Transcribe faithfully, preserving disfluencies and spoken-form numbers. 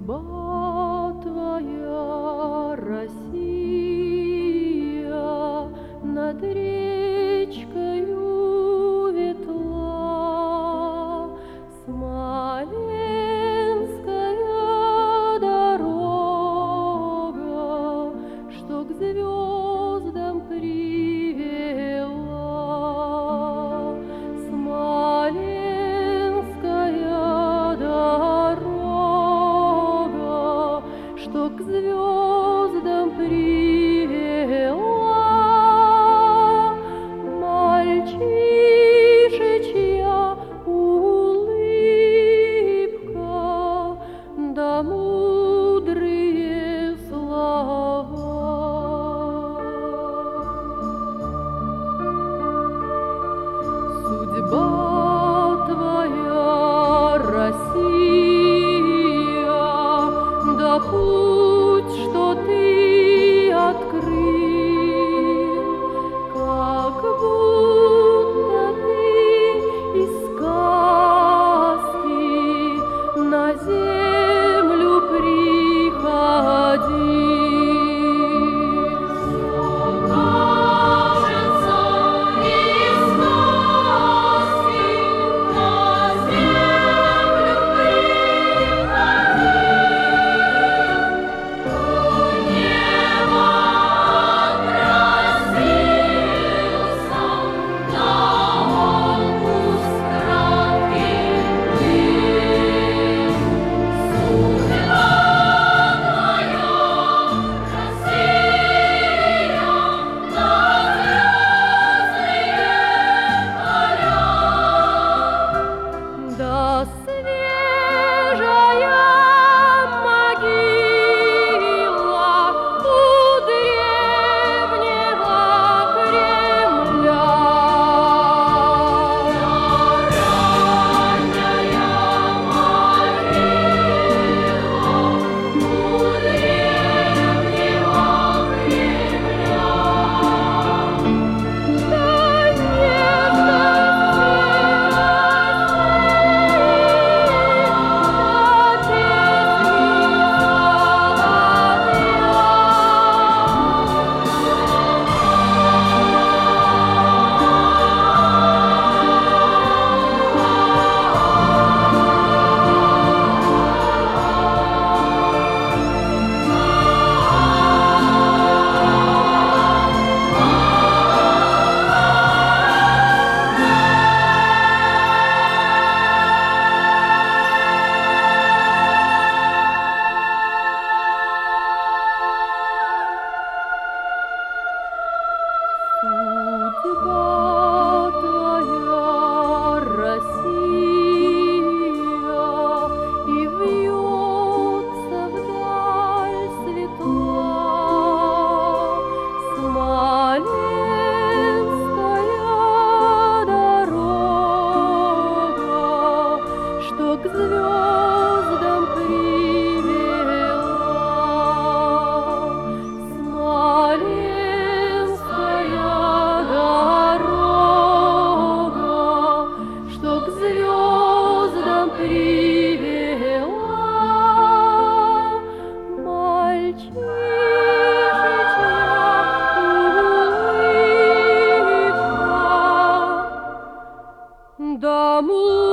Судьба твоя, Россия, над речкою ветла, Смоленская дорога, что к звездам привела. Смоленская дорога, что к звездам привела. Мальчишечья улыбка, да мудрые слова. Судьба твоя, Россия, да путь, что ты открыл, как будто ты из сказки на землю приходил. Да свежая могила у древнего Кремля, ранняя могила у древнего Кремля. Судьба твоя, Россия, и вьется вдаль светла. Смоленская дорога, что к звездам привела. Смоленская дорога, что к звездам привела. Мальчишечья улыбка, да